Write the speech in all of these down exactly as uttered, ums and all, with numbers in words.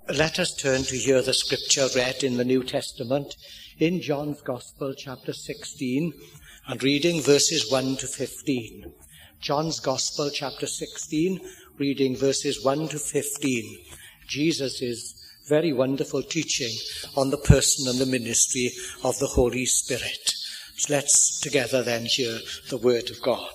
Let us turn to hear the scripture read in the New Testament in John's Gospel, chapter sixteen, and reading verses one to fifteen. John's Gospel, chapter sixteen, reading verses one to fifteen. Jesus' very wonderful teaching on the person and the ministry of the Holy Spirit. So let's together then hear the word of God.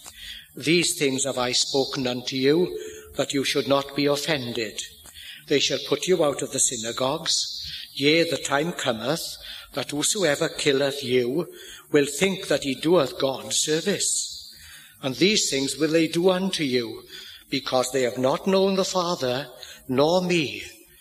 These things have I spoken unto you, that you should not be offended. They shall put you out of the synagogues. Yea, the time cometh, that whosoever killeth you will think that he doeth God service. And these things will they do unto you, because they have not known the Father, nor me.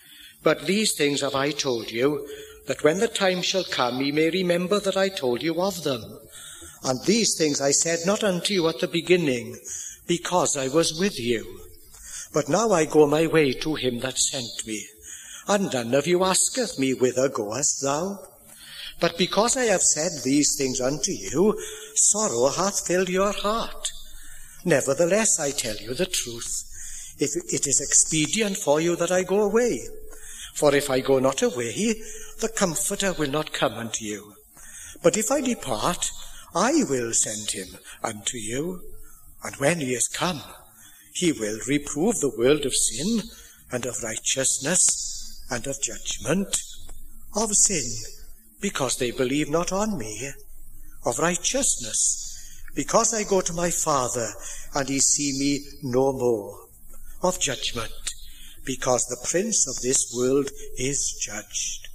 But these things have I told you, that when the time shall come, ye may remember that I told you of them. And these things I said not unto you at the beginning, because I was with you. But now I go my way to him that sent me. And none of you asketh me, whither goest thou? But because I have said these things unto you, sorrow hath filled your heart. Nevertheless, I tell you the truth. If it is expedient for you that I go away. For if I go not away, the Comforter will not come unto you. But if I depart, I will send him unto you. And when he is come, he will reprove the world of sin, and of righteousness, and of judgment. Of sin, because they believe not on me. Of righteousness, because I go to my Father, and ye see me no more. Of judgment, because the prince of this world is judged.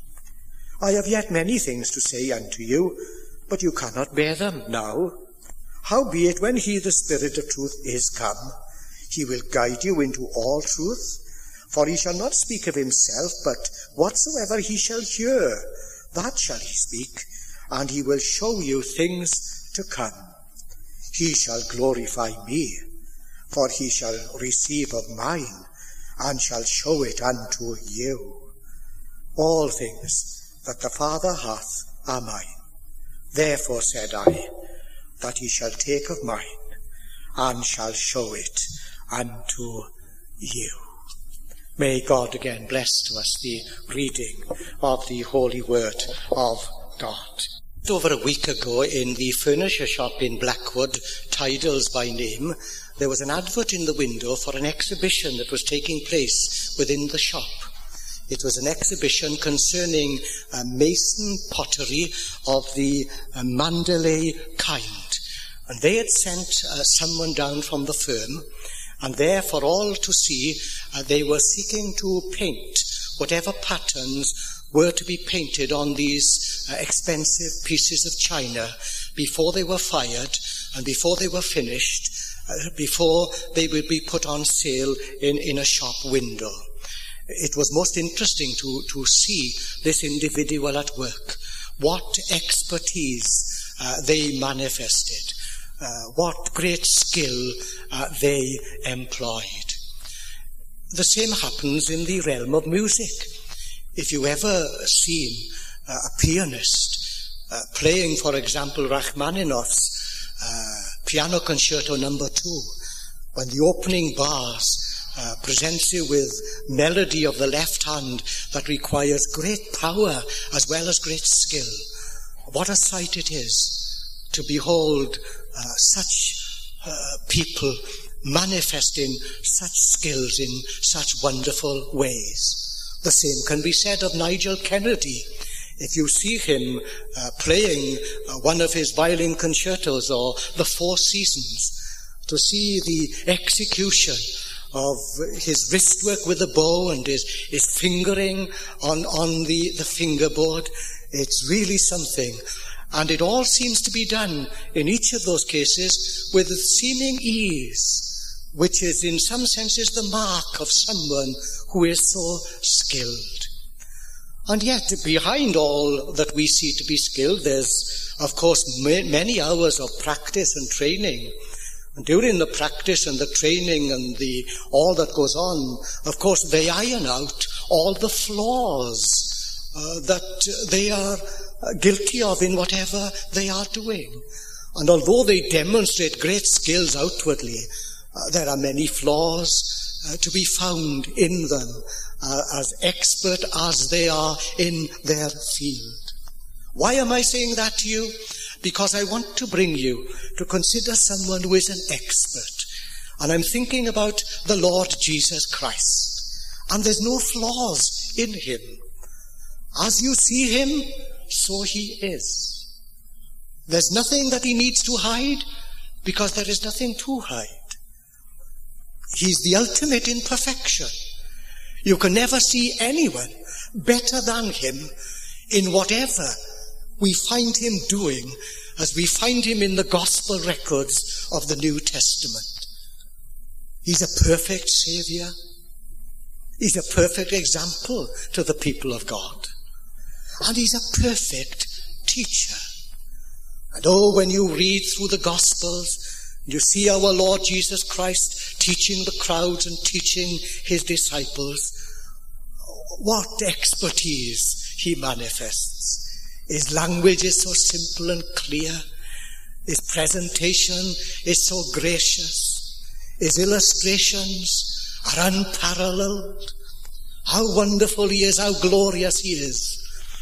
I have yet many things to say unto you, but you cannot bear them now. Howbeit, when he, the Spirit of truth, is come, he will guide you into all truth, for he shall not speak of himself, but whatsoever he shall hear, that shall he speak, and he will show you things to come. He shall glorify me, for he shall receive of mine, and shall show it unto you. All things that the Father hath are mine. Therefore said I, that he shall take of mine, and shall show it unto you. May God again bless to us the reading of the holy word of God. Over a week ago in the furniture shop in Blackwood, Tidals by name, there was an advert in the window for an exhibition that was taking place within the shop. It was an exhibition concerning uh, mason pottery of the uh, Mandalay kind. And they had sent uh, someone down from the firm, and there for all to see, uh, they were seeking to paint whatever patterns were to be painted on these uh, expensive pieces of china before they were fired and before they were finished, uh, before they would be put on sale in, in a shop window. It was most interesting to, to see this individual at work, what expertise uh, they manifested. Uh, what great skill uh, they employed. The same happens in the realm of music. If you ever seen uh, a pianist uh, playing, for example, Rachmaninoff's uh, Piano Concerto number two, when the opening bars uh, presents you with melody of the left hand that requires great power as well as great skill, what a sight it is to behold uh, such uh, people manifesting such skills in such wonderful ways. The same can be said of Nigel Kennedy. If you see him uh, playing uh, one of his violin concertos or the Four Seasons, to see the execution of his wristwork with the bow and his, his fingering on, on the, the fingerboard, it's really something. And it all seems to be done in each of those cases with seeming ease, which is in some senses the mark of someone who is so skilled. And yet, behind all that we see to be skilled, there's, of course, many hours of practice and training. And during the practice and the training and the all that goes on, of course, they iron out all the flaws uh, that they are guilty of in whatever they are doing. And although they demonstrate great skills outwardly, uh, there are many flaws uh, to be found in them, uh, as expert as they are in their field. Why am I saying that to you? Because I want to bring you to consider someone who is an expert. And I'm thinking about the Lord Jesus Christ. And there's no flaws in him. As you see him, so he is. There's nothing that he needs to hide, because there is nothing to hide. He's the ultimate in perfection. You can never see anyone better than him in whatever we find him doing, as we find him in the gospel records of the New Testament. He's a perfect Savior. He's a perfect example to the people of God. And he's a perfect teacher. And oh, when you read through the Gospels, you see our Lord Jesus Christ teaching the crowds and teaching his disciples, what expertise he manifests. His language is so simple and clear. His presentation is so gracious. His illustrations are unparalleled. How wonderful he is, how glorious he is.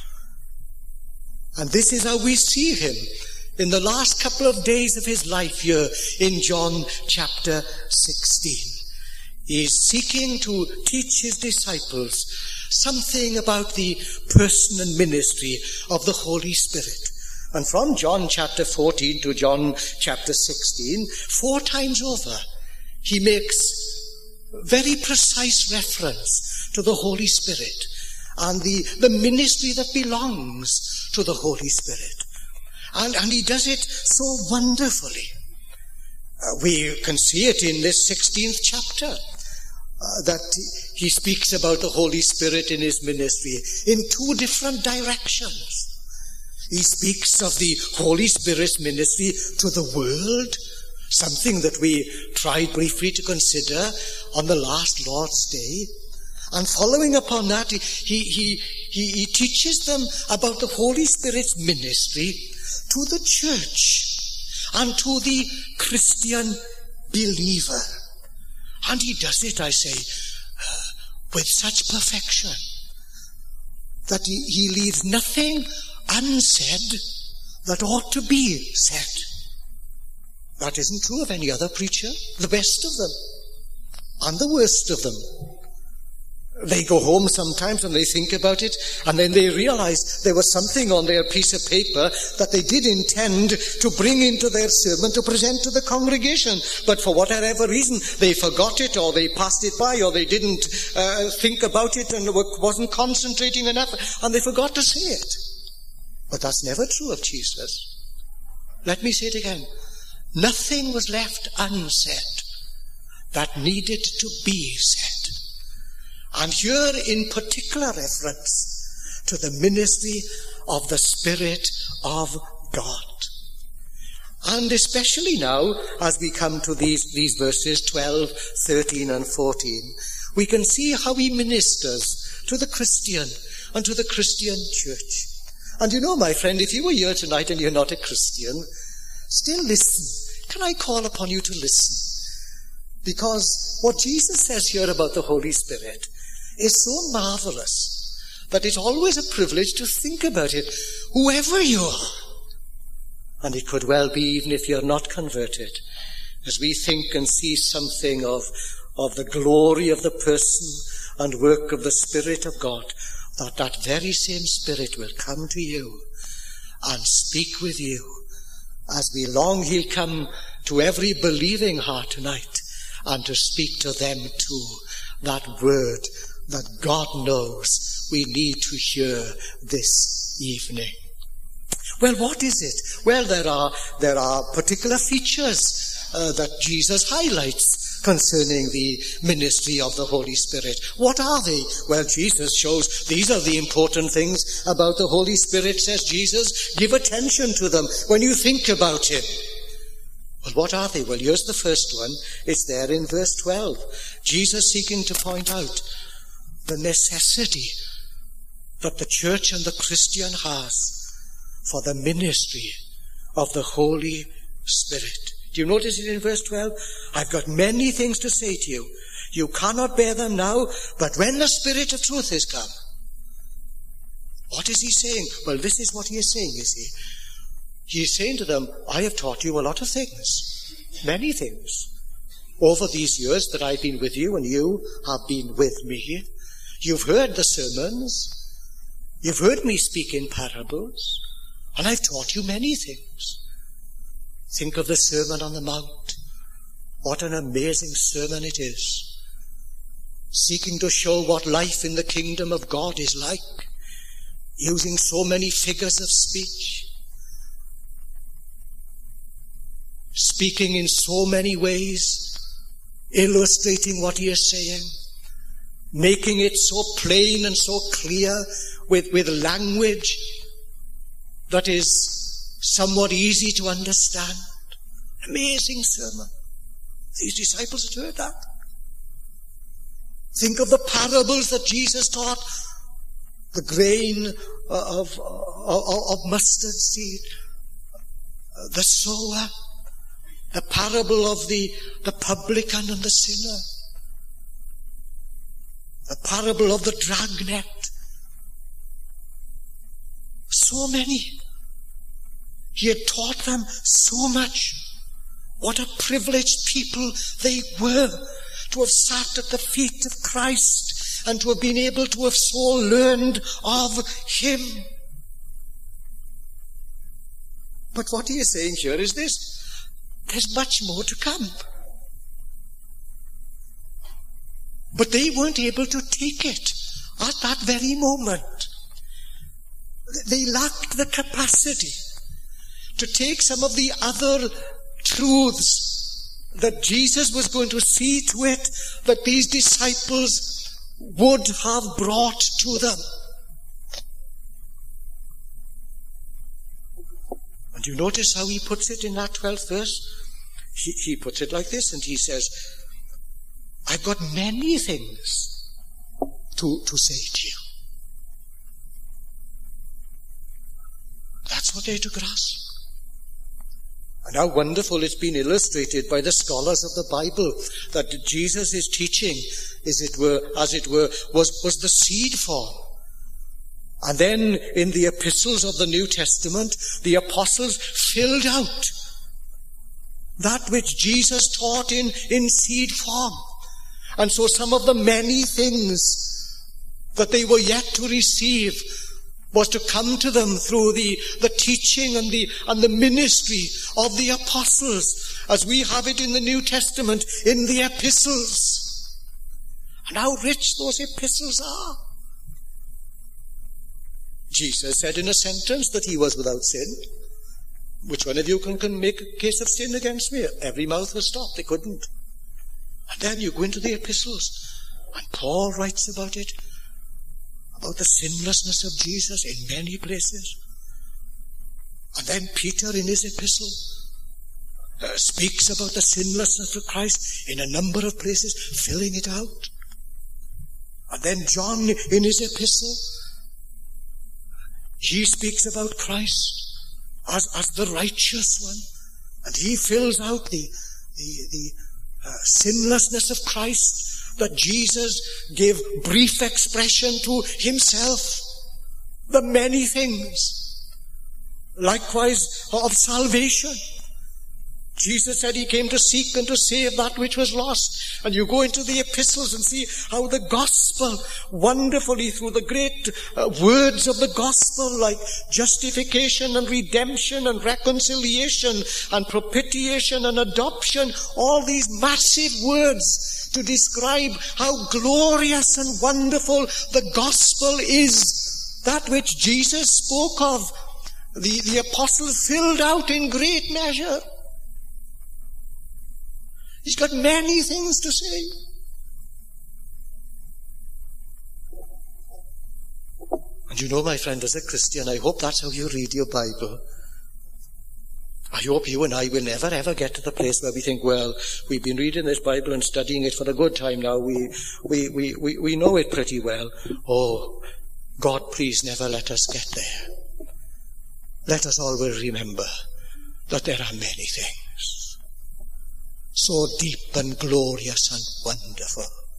And this is how we see him in the last couple of days of his life here in John chapter sixteen. He is seeking to teach his disciples something about the person and ministry of the Holy Spirit. And from John chapter fourteen to John chapter sixteen, four times over, he makes very precise reference to the Holy Spirit and the, the ministry that belongs to the Holy Spirit. And, and he does it so wonderfully. Uh, we can see it in this sixteenth chapter, uh, that he speaks about the Holy Spirit in his ministry in two different directions. He speaks of the Holy Spirit's ministry to the world, something that we tried briefly to consider on the last Lord's Day. And following upon that, he, he, he, he teaches them about the Holy Spirit's ministry to the church and to the Christian believer. And he does it, I say, uh, with such perfection that he, he leaves nothing unsaid that ought to be said. That isn't true of any other preacher, the best of them, and the worst of them. They go home sometimes and they think about it, and then they realize there was something on their piece of paper that they did intend to bring into their sermon to present to the congregation. But for whatever reason, they forgot it, or they passed it by, or they didn't uh, think about it and wasn't concentrating enough, and they forgot to say it. But that's never true of Jesus. Let me say it again. Nothing was left unsaid that needed to be said. And here in particular reference to the ministry of the Spirit of God. And especially now, as we come to these, these verses twelve, thirteen and fourteen, we can see how he ministers to the Christian and to the Christian church. And you know, my friend, if you were here tonight and you're not a Christian, still listen. Can I call upon you to listen? Because what Jesus says here about the Holy Spirit is so marvelous that it's always a privilege to think about it, whoever you are. And it could well be even if you're not converted, as we think and see something of, of the glory of the person and work of the Spirit of God, that that very same Spirit will come to you and speak with you, as we long he'll come to every believing heart tonight and to speak to them too, that word that God knows we need to hear this evening. Well, what is it? Well, there are there are particular features uh, that Jesus highlights concerning the ministry of the Holy Spirit. What are they? Well, Jesus shows these are the important things about the Holy Spirit, says Jesus. Give attention to them when you think about him. Well, what are they? Well, here's the first one. It's there in verse twelve. Jesus seeking to point out the necessity that the church and the Christian has for the ministry of the Holy Spirit. Do you notice it in verse twelve? I've got many things to say to you. You cannot bear them now, but when the Spirit of truth is come. What is he saying? Well, this is what he is saying, you see. He is saying to them, I have taught you a lot of things, many things, over these years that I've been with you and you have been with me. You've heard the sermons. You've heard me speak in parables. And I've taught you many things. Think of the Sermon on the Mount. What an amazing sermon it is. Seeking to show what life in the kingdom of God is like. Using so many figures of speech. Speaking in so many ways. Illustrating what he is saying. Making it so plain and so clear with, with language that is somewhat easy to understand. Amazing sermon. These disciples had heard that. Think of the parables that Jesus taught. The grain of, of, of mustard seed. The sower. The parable of the, the publican and the sinner. The parable of the dragnet. So many. He had taught them so much. What a privileged people they were to have sat at the feet of Christ and to have been able to have so learned of him. But what he is saying here is this. There's much more to come. But they weren't able to take it at that very moment. They lacked the capacity to take some of the other truths that Jesus was going to see to it that these disciples would have brought to them. And you notice how he puts it in that twelfth verse? He, he puts it like this, and he says, I've got many things to, to say to you. That's what they're to grasp. And how wonderful it's been illustrated by the scholars of the Bible that Jesus' teaching, as it were, as it were, was, was the seed form. And then in the epistles of the New Testament, the apostles filled out that which Jesus taught in, in seed form. And so some of the many things that they were yet to receive was to come to them through the, the teaching and the, and the ministry of the apostles, as we have it in the New Testament, in the epistles. And how rich those epistles are. Jesus said in a sentence that he was without sin. Which one of you can, can make a case of sin against me? Every mouth was stopped. They couldn't. And then you go into the epistles, and Paul writes about it, about the sinlessness of Jesus in many places. And then Peter in his epistle uh, speaks about the sinlessness of Christ in a number of places, filling it out. And then John in his epistle, he speaks about Christ as, as the righteous one. And he fills out the, the, the uh, sinlessness of Christ that Jesus gave brief expression to himself. The many things. Likewise of salvation. Jesus said he came to seek and to save that which was lost. And you go into the epistles and see how the gospel, wonderfully through the great uh, words of the gospel, like justification and redemption and reconciliation and propitiation and adoption, all these massive words to describe how glorious and wonderful the gospel is. That which Jesus spoke of, the, the apostle filled out in great measure. He's got many things to say. And you know, my friend, as a Christian, I hope that's how you read your Bible. I hope you and I will never ever get to the place where we think, well, we've been reading this Bible and studying it for a good time now. We, we, we, we, we know it pretty well. Oh, God, please never let us get there. Let us always remember that there are many things so deep and glorious and wonderful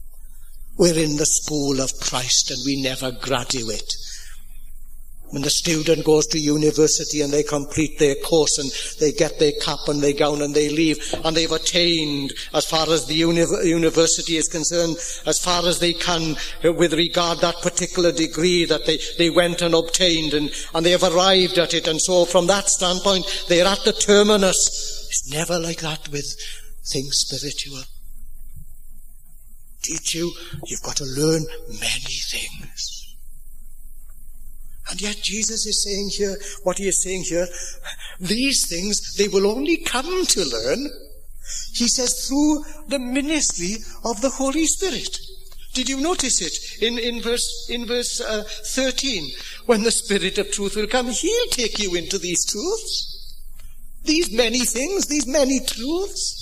We're in the school of Christ and we never graduate. When the student goes to university and they complete their course and they get their cap and their gown and they leave and they've attained, as far as the uni- university is concerned, as far as they can with regard that particular degree that they, they went and obtained, and, and they have arrived at it. And so from that standpoint, they're at the terminus. It's never like that with things spiritual. Teach you, you've got to learn many things. And yet Jesus is saying here, what he is saying here, these things, they will only come to learn, he says, through the ministry of the Holy Spirit. Did you notice it in, in verse, in verse uh, thirteen? When the Spirit of truth will come, he'll take you into these truths. These many things, these many truths.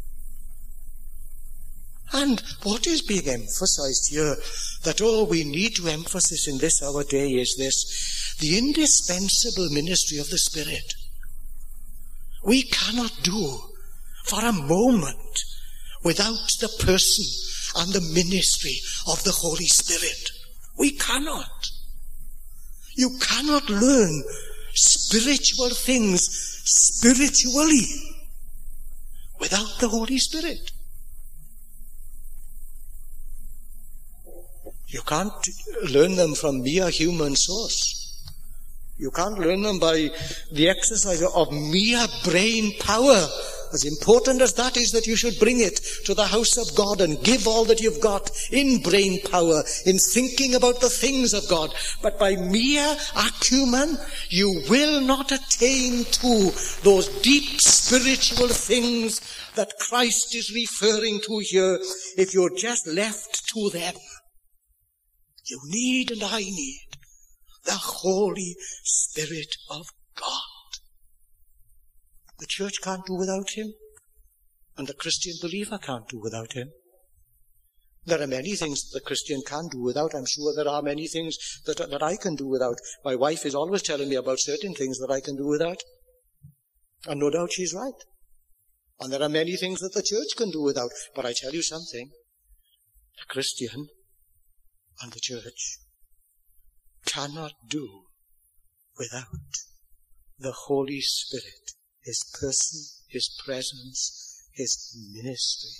And what is being emphasized here, that all we need to emphasize in this our day is this: the indispensable ministry of the Spirit. We cannot do for a moment without the person and the ministry of the Holy Spirit. We cannot. You cannot learn spiritual things spiritually without the Holy Spirit. You can't learn them from mere human source. You can't learn them by the exercise of mere brain power. As important as that is, that you should bring it to the house of God and give all that you've got in brain power, in thinking about the things of God. But by mere acumen, you will not attain to those deep spiritual things that Christ is referring to here if you're just left to them. You need, and I need, the Holy Spirit of God. The church can't do without him, and the Christian believer can't do without him. There are many things that the Christian can do without. I'm sure there are many things that, that I can do without. My wife is always telling me about certain things that I can do without. And no doubt she's right. And there are many things that the church can do without. But I tell you something, the Christian and the church cannot do without the Holy Spirit, his person, his presence, his ministry.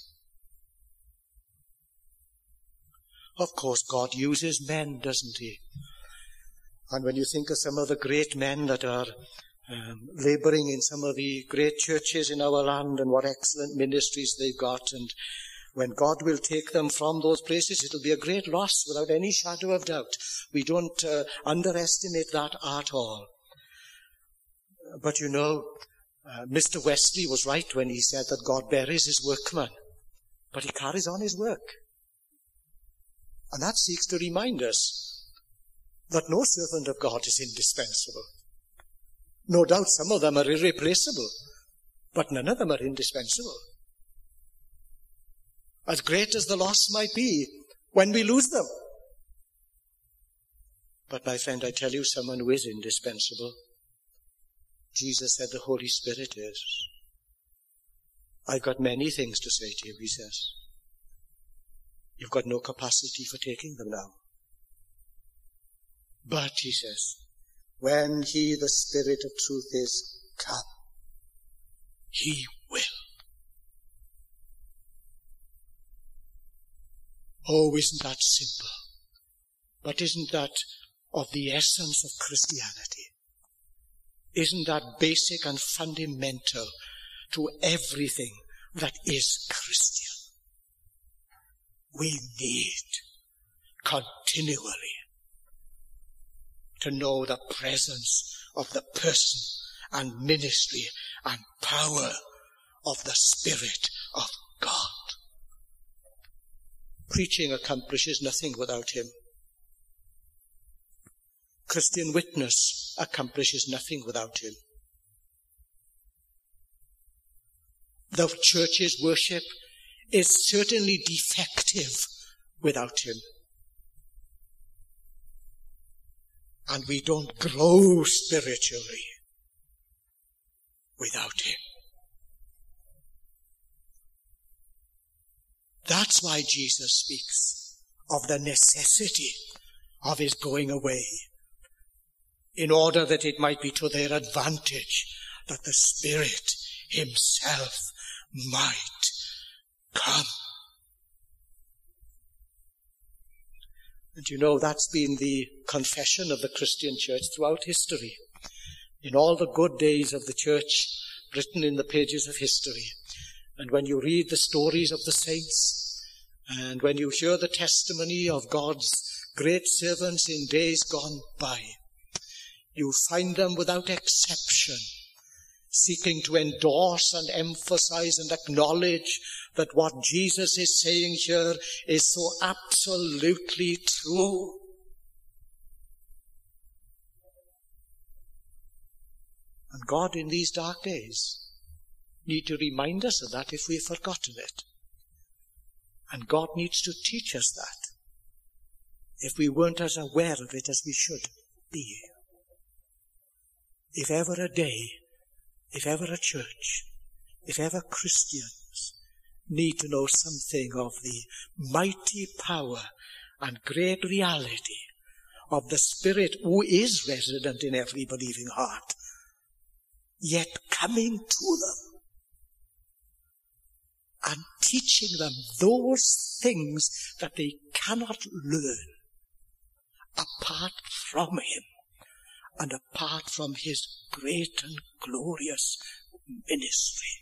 Of course, God uses men, doesn't he? And when you think of some of the great men that are um, laboring in some of the great churches in our land, and what excellent ministries they've got, and when God will take them from those places, it'll be a great loss without any shadow of doubt. We don't uh, underestimate that at all. But you know, uh, Mister Wesley was right when he said that God buries his workman, but he carries on his work. And that seeks to remind us that no servant of God is indispensable. No doubt some of them are irreplaceable, but none of them are indispensable. As great as the loss might be when we lose them. But my friend, I tell you, someone who is indispensable. Jesus said the Holy Spirit is. I've got many things to say to you, he says. You've got no capacity for taking them now. But, he says, when he, the Spirit of truth, is come, he will. Oh, isn't that simple? But isn't that of the essence of Christianity? Isn't that basic and fundamental to everything that is Christian? We need continually to know the presence of the person and ministry and power of the Spirit of God. Preaching accomplishes nothing without him. Christian witness accomplishes nothing without him. The church's worship is certainly defective without him. And we don't grow spiritually without him. That's why Jesus speaks of the necessity of his going away, in order that it might be to their advantage that the Spirit himself might come. And you know, that's been the confession of the Christian church throughout history. In all the good days of the church written in the pages of history, and when you read the stories of the saints, and when you hear the testimony of God's great servants in days gone by, you find them without exception seeking to endorse and emphasize and acknowledge that what Jesus is saying here is so absolutely true. And God, in these dark days, need to remind us of that if we've forgotten it. And God needs to teach us that if we weren't as aware of it as we should be. If ever a day, if ever a church, if ever Christians need to know something of the mighty power and great reality of the Spirit who is resident in every believing heart, yet coming to them and teaching them those things that they cannot learn apart from him and apart from his great and glorious ministry.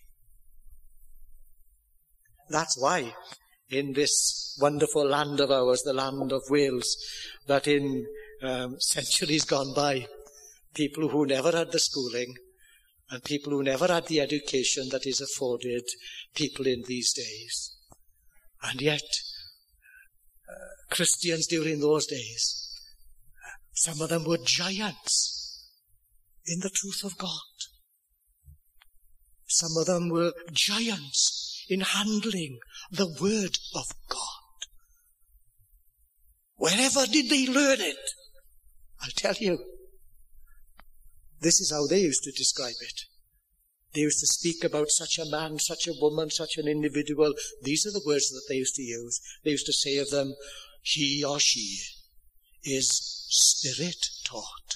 That's why in this wonderful land of ours, the land of Wales, that in um, centuries gone by, people who never had the schooling and people who never had the education that is afforded people in these days. And yet, uh, Christians during those days, some of them were giants in the truth of God. Some of them were giants in handling the word of God. Wherever did they learn it? I'll tell you. This is how they used to describe it. They used to speak about such a man, such a woman, such an individual. These are the words that they used to use. They used to say of them, he or she is Spirit taught.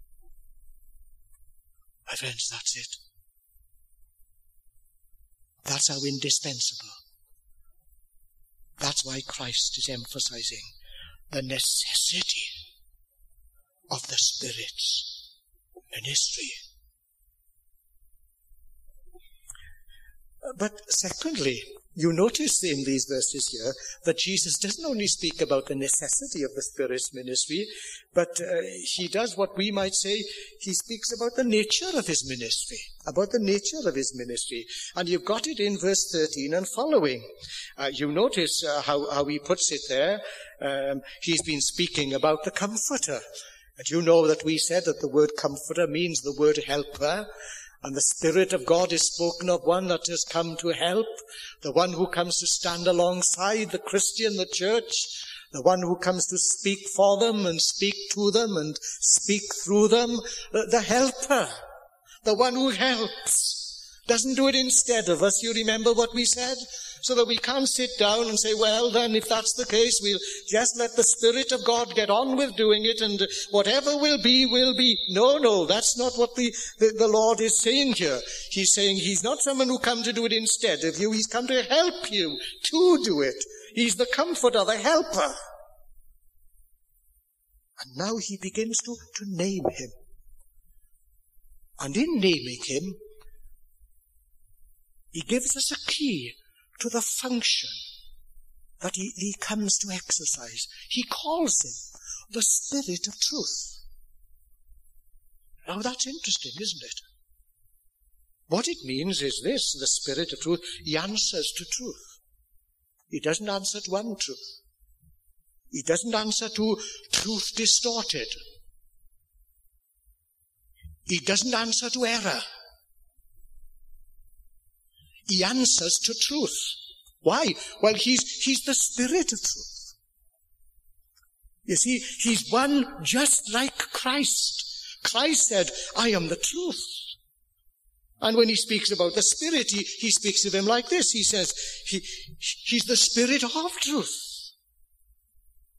My friends, that's it. That's how indispensable. That's why Christ is emphasizing the necessity of the Spirit's ministry. But secondly, you notice in these verses here that Jesus doesn't only speak about the necessity of the Spirit's ministry, but uh, he does what we might say, he speaks about the nature of his ministry, about the nature of his ministry. And you've got it in verse thirteen and following. Uh, you notice uh, how, how he puts it there. Um, he's been speaking about the Comforter. And you know that we said that the word Comforter means the word helper. And the Spirit of God is spoken of one that has come to help, the one who comes to stand alongside the Christian, the church, the one who comes to speak for them and speak to them and speak through them, the helper, the one who helps, doesn't do it instead of us. You remember what we said? So that we can't sit down and say, well, then, if that's the case, we'll just let the Spirit of God get on with doing it, and whatever will be, will be. No, no, that's not what the, the, the Lord is saying here. He's saying he's not someone who come to do it instead of you. He's come to help you to do it. He's the Comforter, the helper. And now he begins to, to name him. And in naming him, he gives us a key to the function that he, he comes to exercise. He calls him the Spirit of Truth. Now that's interesting, isn't it? What it means is this, the Spirit of Truth, he answers to truth. He doesn't answer to untruth. He doesn't answer to truth distorted. He doesn't answer to error. He answers to truth. Why? Well, he's, he's the Spirit of truth. You see, he's one just like Christ. Christ said, I am the truth. And when he speaks about the Spirit, he, he speaks of him like this. He says, he, he's the Spirit of truth.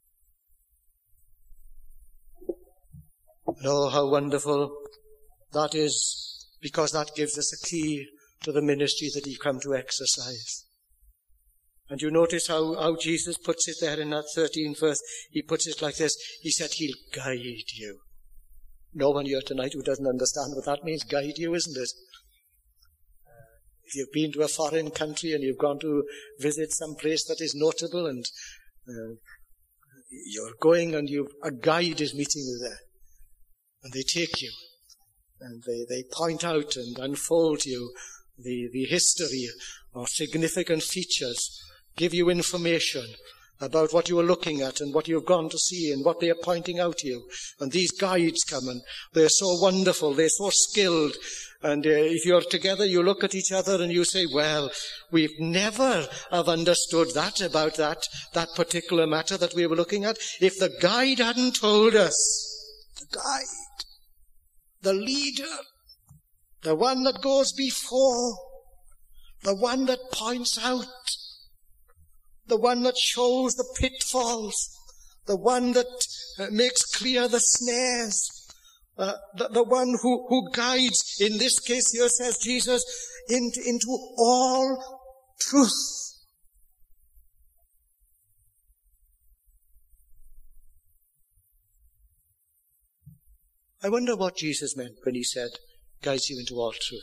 And oh, how wonderful that is, because that gives us a key to the ministry that He's come to exercise. And you notice how, how Jesus puts it there in that thirteenth verse. He puts it like this. He said, He'll guide you. No one here tonight who doesn't understand what that means. Guide you, isn't it? If you've been to a foreign country and you've gone to visit some place that is notable and uh, you're going and you a guide is meeting you there. And they take you and they, they point out and unfold to you the, the history or significant features, give you information about what you are looking at and what you've gone to see and what they are pointing out to you. And these guides come and they're so wonderful, they're so skilled. And uh, if you're together, you look at each other and you say, well, we've never have understood that about that, that particular matter that we were looking at. If the guide hadn't told us, the guide, the leader, the one that goes before, the one that points out, the one that shows the pitfalls, the one that uh, makes clear the snares, uh, the, the one who, who guides, in this case here says Jesus, into, into all truth. I wonder what Jesus meant when He said, guides you into all truth.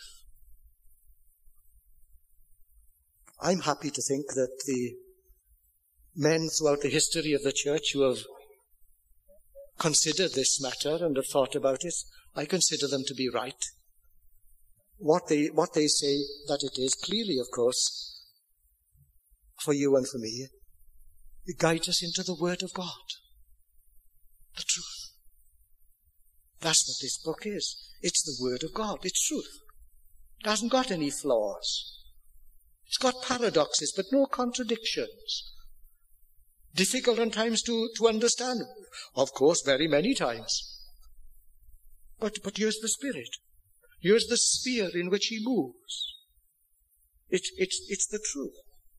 I'm happy to think that the men throughout the history of the church who have considered this matter and have thought about it, I consider them to be right. What they, what they say that it is, clearly, of course, for you and for me, it guides us into the Word of God, the truth. That's what this book is. It's the Word of God. It's truth. It hasn't got any flaws. It's got paradoxes, but no contradictions. Difficult at times to, to understand. Of course, very many times. But, but here's the Spirit. Here's the sphere in which He moves. It's, it's, it's the truth.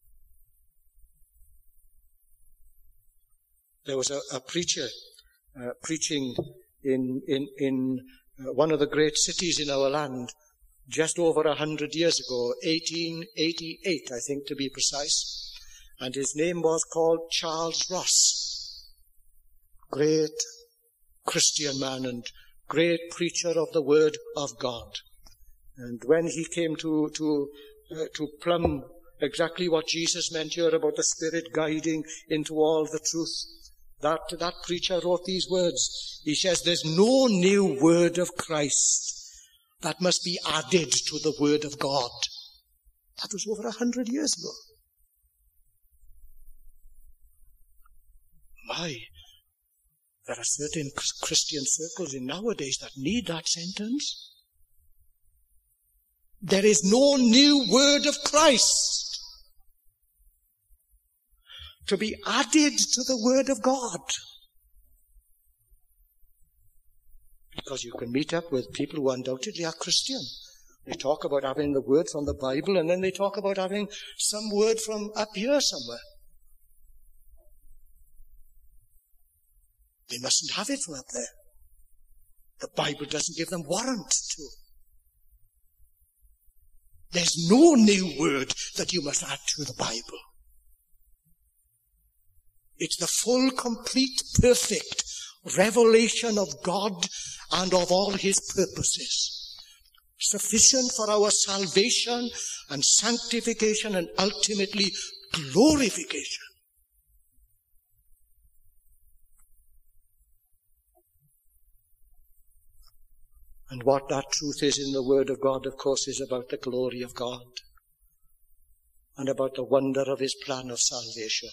There was a, a preacher uh, preaching in, in, in uh, one of the great cities in our land just over a hundred years ago, eighteen eighty-eight, I think, to be precise. And his name was called Charles Ross. Great Christian man and great preacher of the Word of God. And when he came to, to, uh, to plumb exactly what Jesus meant here about the Spirit guiding into all the truth, that, that preacher wrote these words. He says, there's no new word of Christ that must be added to the Word of God. That was over a hundred years ago. My, there are certain Christian circles in nowadays that need that sentence. There is no new word of Christ to be added to the Word of God. Because you can meet up with people who undoubtedly are Christian. They talk about having the word from the Bible, and then they talk about having some word from up here somewhere. They mustn't have it from up there. The Bible doesn't give them warrant to. There's no new word that you must add to the Bible. It's the full, complete, perfect revelation of God and of all His purposes, sufficient for our salvation and sanctification and ultimately glorification. And what that truth is in the Word of God, of course, is about the glory of God and about the wonder of His plan of salvation.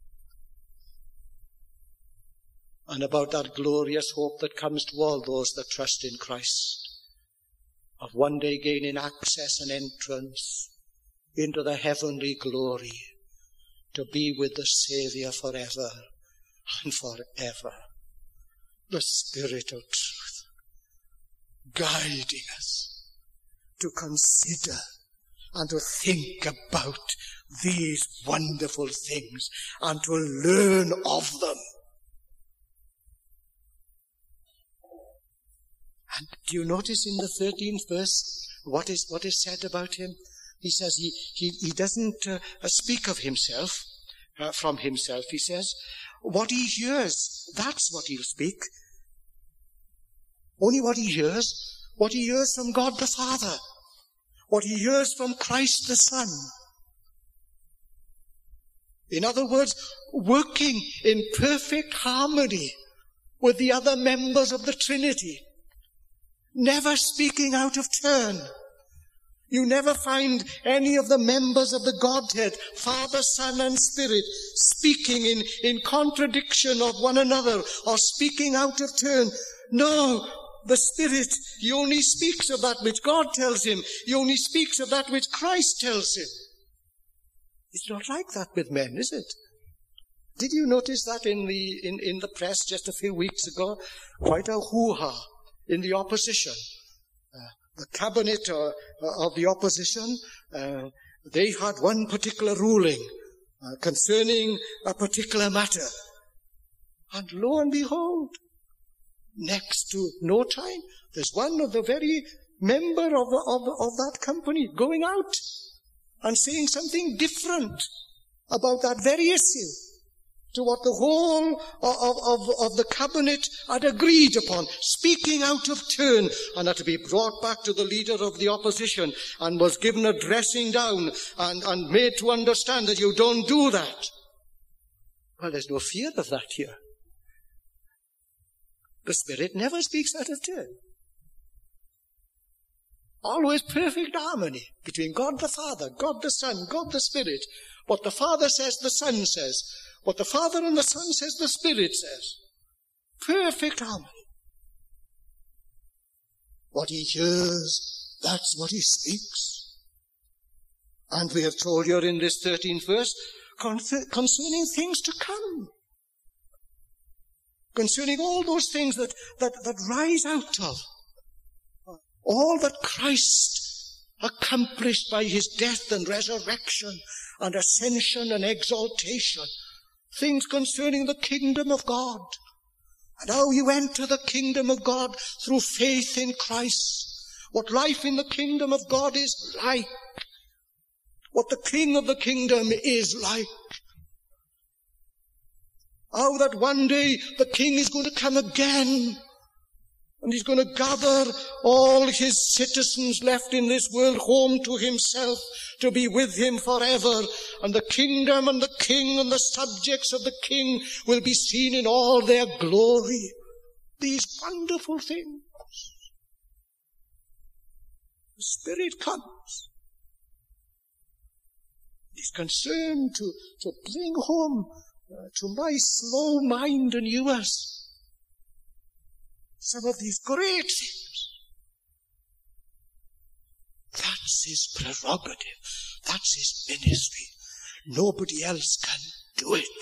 And about that glorious hope that comes to all those that trust in Christ, of one day gaining access and entrance into the heavenly glory, to be with the Saviour forever and forever. The Spirit of truth, guiding us to consider and to think about these wonderful things and to learn of them. And do you notice in the thirteenth verse what is what is said about him? He says he, he, he doesn't uh, speak of himself, uh, from himself. He says, what he hears, that's what he'll speak. Only what he hears, what he hears from God the Father, what he hears from Christ the Son. In other words, working in perfect harmony with the other members of the Trinity, never speaking out of turn. You never find any of the members of the Godhead, Father, Son, and Spirit, speaking in, in contradiction of one another or speaking out of turn. No, the Spirit, he only speaks of that which God tells him. He only speaks of that which Christ tells him. It's not like that with men, is it? Did you notice that in the in, in the press just a few weeks ago? Quite a hoo-ha in the opposition. Uh, the cabinet uh, of the opposition, uh, they had one particular ruling uh, concerning a particular matter. And lo and behold, next to no time, there's one of the very member of, of, of that company going out and saying something different about that very issue to what the whole of, of, of the cabinet had agreed upon, speaking out of turn, and had to be brought back to the leader of the opposition and was given a dressing down and, and made to understand that you don't do that. Well, there's no fear of that here. The Spirit never speaks out of turn. Always perfect harmony between God the Father, God the Son, God the Spirit. What the Father says, the Son says. What the Father and the Son says, the Spirit says. Perfect harmony. What he hears, that's what he speaks. And we have told you in this thirteenth verse, concerning things to come. Concerning all those things that, that, that rise out of. All that Christ accomplished by his death and resurrection and ascension and exaltation. Things concerning the kingdom of God. And how you enter the kingdom of God through faith in Christ. What life in the kingdom of God is like. What the King of the kingdom is like. How that one day the King is going to come again. And he's going to gather all his citizens left in this world home to himself to be with him forever. And the kingdom and the king and the subjects of the king will be seen in all their glory. These wonderful things. The Spirit comes. He's concerned to, to bring home uh, to my slow mind and yours some of these great things. That's his prerogative. That's his ministry. Nobody else can do it.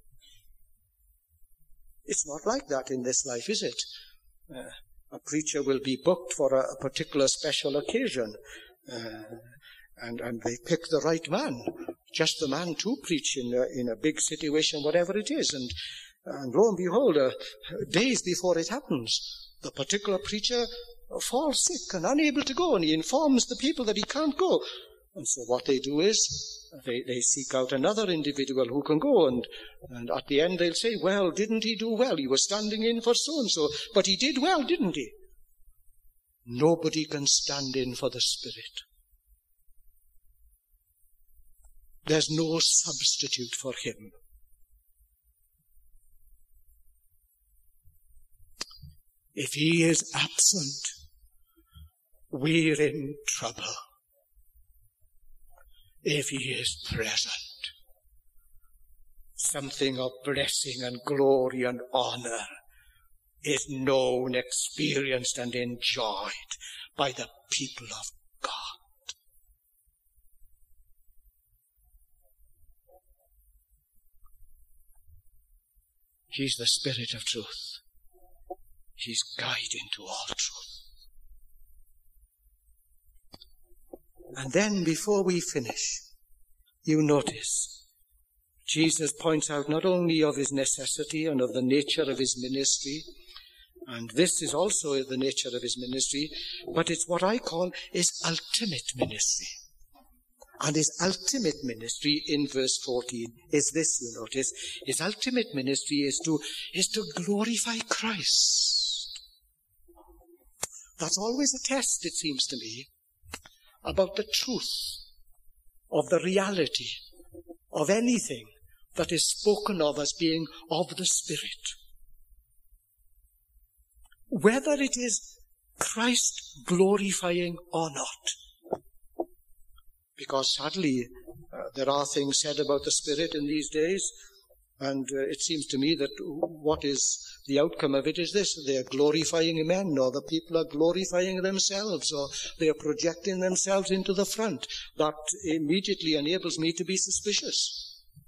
It's not like that in this life, is it? Uh, a preacher will be booked for a, a particular special occasion, uh, and, and they pick the right man, just the man to preach in a, in a big situation, whatever it is, and And lo and behold, uh, days before it happens, the particular preacher falls sick and unable to go, and he informs the people that he can't go. And so what they do is, they, they seek out another individual who can go, and, and at the end they'll say, well, didn't he do well? He was standing in for so-and-so, but he did well, didn't he? Nobody can stand in for the Spirit. There's no substitute for him. If he is absent, we're in trouble. If he is present, something of blessing and glory and honor is known, experienced, and enjoyed by the people of God. He's the Spirit of truth. He's guide into all truth. And then before we finish, you notice, Jesus points out not only of his necessity and of the nature of his ministry, And this is also the nature of his ministry, but it's what I call his ultimate ministry. And his ultimate ministry in verse fourteen is this, you notice. His ultimate ministry is to, is to glorify Christ. That's always a test, it seems to me, about the truth of the reality of anything that is spoken of as being of the Spirit. Whether it is Christ glorifying or not. Because sadly, uh, there are things said about the Spirit in these days, and uh, it seems to me that what is the outcome of it is this: they are glorifying men, or the people are glorifying themselves, or they are projecting themselves into the front. That immediately enables me to be suspicious.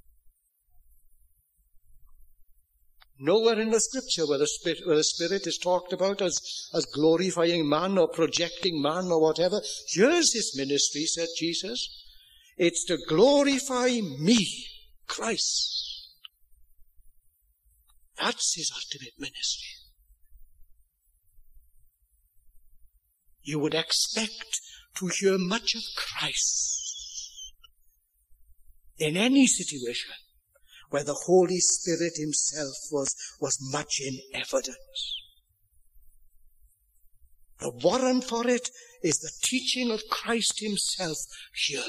Nowhere in the Scripture where the Spirit, where the Spirit is talked about as, as glorifying man or projecting man or whatever. Here's his ministry, said Jesus. It's to glorify me, Christ. That's his ultimate ministry. You would expect to hear much of Christ in any situation where the Holy Spirit himself was, was much in evidence. The warrant for it is the teaching of Christ himself here.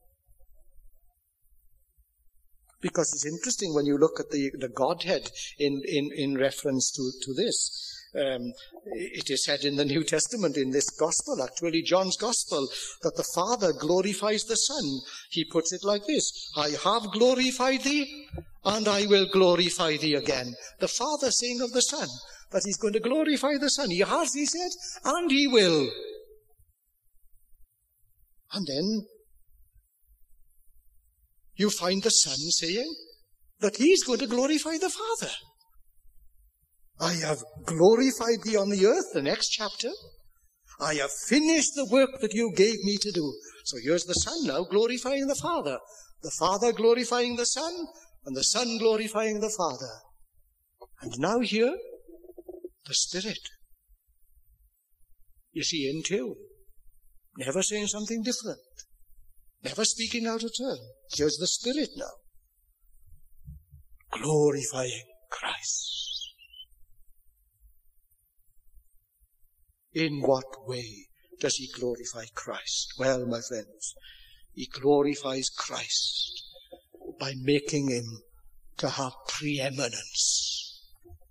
Because it's interesting when you look at the, the Godhead in, in, in reference to, to this. Um, it is said in the New Testament, in this gospel, actually John's gospel, that the Father glorifies the Son. He puts it like this: I have glorified thee, and I will glorify thee again. The Father saying of the Son that he's going to glorify the Son. He has, he said, and he will. And then you find the Son saying that he's going to glorify the Father. I have glorified thee on the earth, the next chapter. I have finished the work that you gave me to do. So here's the Son now glorifying the Father. The Father glorifying the Son, and the Son glorifying the Father. And now here, the Spirit. You see, in tune. Never saying something different. Never speaking out of turn. Here's the Spirit now. Glorifying Christ. In what way does he glorify Christ? Well, my friends, he glorifies Christ by making him to have preeminence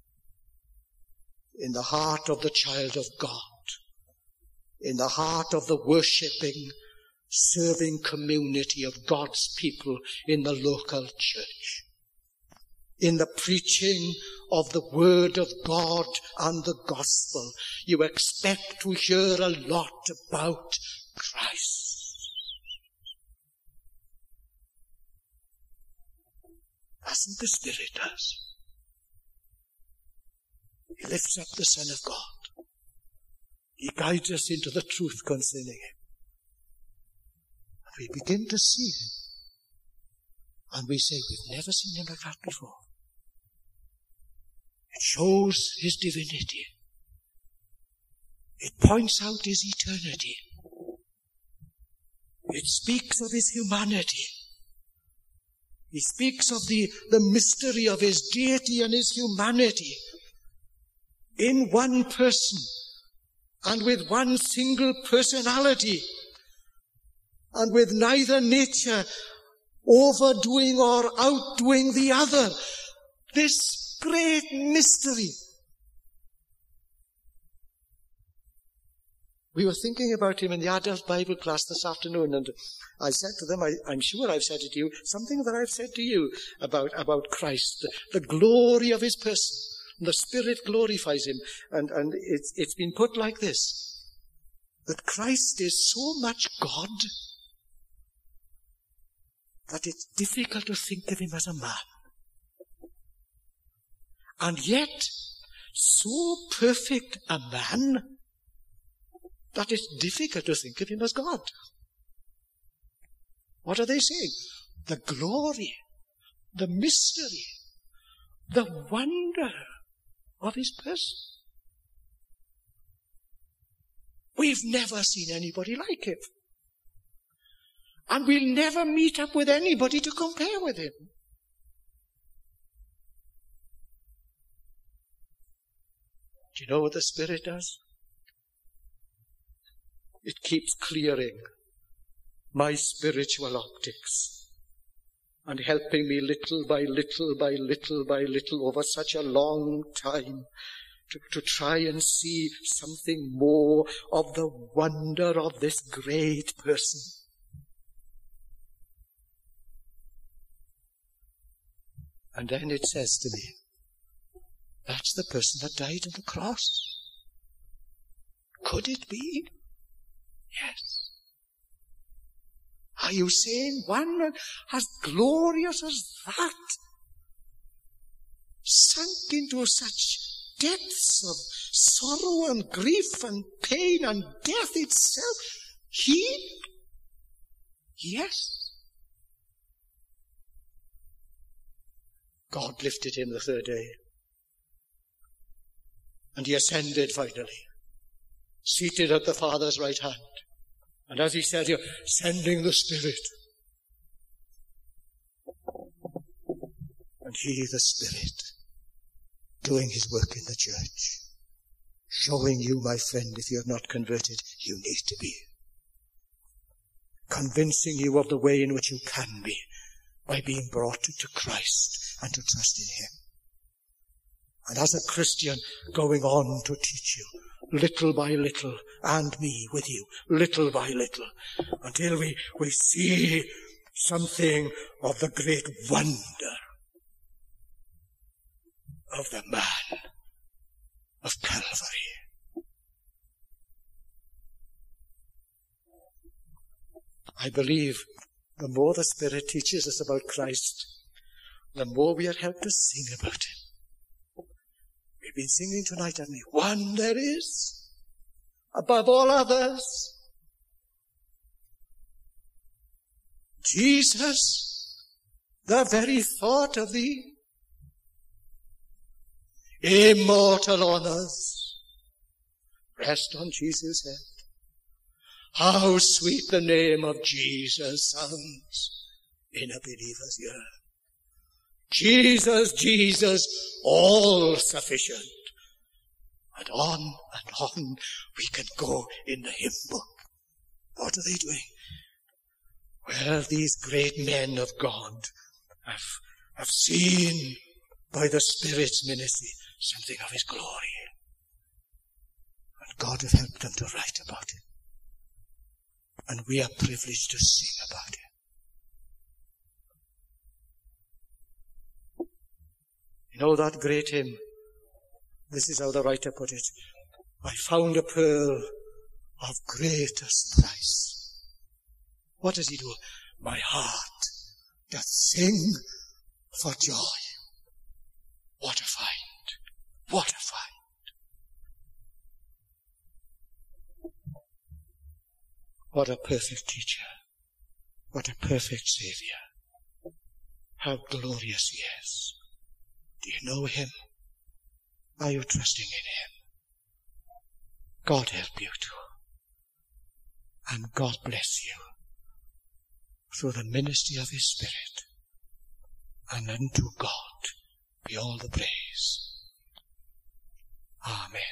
in the heart of the child of God, in the heart of the worshipping, serving community of God's people in the local church. In the preaching of the Word of God and the Gospel, you expect to hear a lot about Christ. That's what the Spirit does. He lifts up the Son of God. He guides us into the truth concerning him. And we begin to see him. And we say, we've never seen him like that before. It shows his divinity. It points out his eternity. It speaks of his humanity. He speaks of the, the mystery of his deity and his humanity in one person and with one single personality and with neither nature overdoing or outdoing the other. This great mystery. We were thinking about him in the adult Bible class this afternoon, and I said to them, I, I'm sure I've said it to you, something that I've said to you about, about Christ, the, the glory of his person. The Spirit glorifies him. And, and it's, it's been put like this, that Christ is so much God that it's difficult to think of him as a man. And yet, so perfect a man that it's difficult to think of him as God. What are they saying? The glory, the mystery, the wonder of his person. We've never seen anybody like him. And we'll never meet up with anybody to compare with him. Do you know what the Spirit does? It keeps clearing my spiritual optics and helping me little by little by little by little over such a long time to, to try and see something more of the wonder of this great person. And then it says to me, that's the person that died on the cross. Could it be? Yes. Are you saying one as glorious as that sunk into such depths of sorrow and grief and pain and death itself? He? Yes. God lifted him the third day. And he ascended finally, seated at the Father's right hand. And as he said here, sending the Spirit. And he, the Spirit, doing his work in the church, showing you, my friend, if you have not converted, you need to be. Convincing you of the way in which you can be by being brought to Christ and to trust in him. And as a Christian, going on to teach you, little by little, and me with you, little by little, until we, we see something of the great wonder of the man of Calvary. I believe the more the Spirit teaches us about Christ, the more we are helped to sing about him. We've been singing tonight, haven't we? One there is, above all others. Jesus, the very thought of thee. Immortal honors rest on Jesus' head. How sweet the name of Jesus sounds in a believer's ear. Jesus, Jesus, all sufficient. And on and on we can go in the hymn book. What are they doing? Well, these great men of God have, have seen by the Spirit's ministry something of his glory. And God has helped them to write about it. And we are privileged to sing about it. You know that great hymn? This is how the writer put it. I found a pearl of greatest price. What does he do? My heart doth sing for joy. What a find! What a find! What a perfect teacher. What a perfect Saviour. How glorious he is. Do you know him? Are you trusting in him? God help you too. And God bless you through the ministry of his Spirit. And unto God be all the praise. Amen.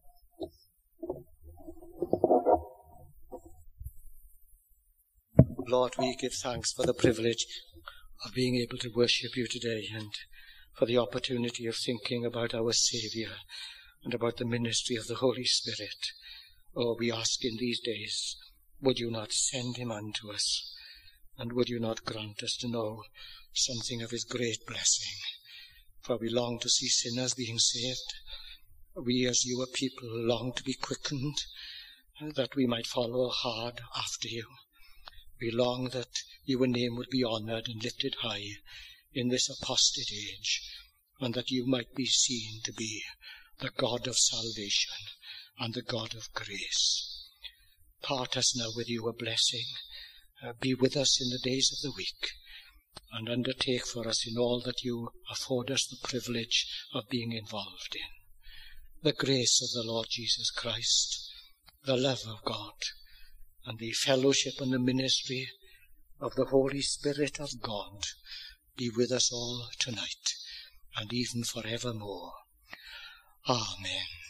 Lord, we give thanks for the privilege of being able to worship you today, and for the opportunity of thinking about our Saviour and about the ministry of the Holy Spirit. Oh, we ask in these days, would you not send him unto us, and would you not grant us to know something of his great blessing? For we long to see sinners being saved. We as your people long to be quickened, that we might follow hard after you. We long that your name would be honoured and lifted high in this apostate age, and that you might be seen to be the God of salvation and the God of grace. Part us now with your blessing. Uh, be with us in the days of the week, and undertake for us in all that you afford us the privilege of being involved in. The grace of the Lord Jesus Christ, the love of God, and the fellowship and the ministry of the Holy Spirit of God be with us all tonight and even forevermore. Amen.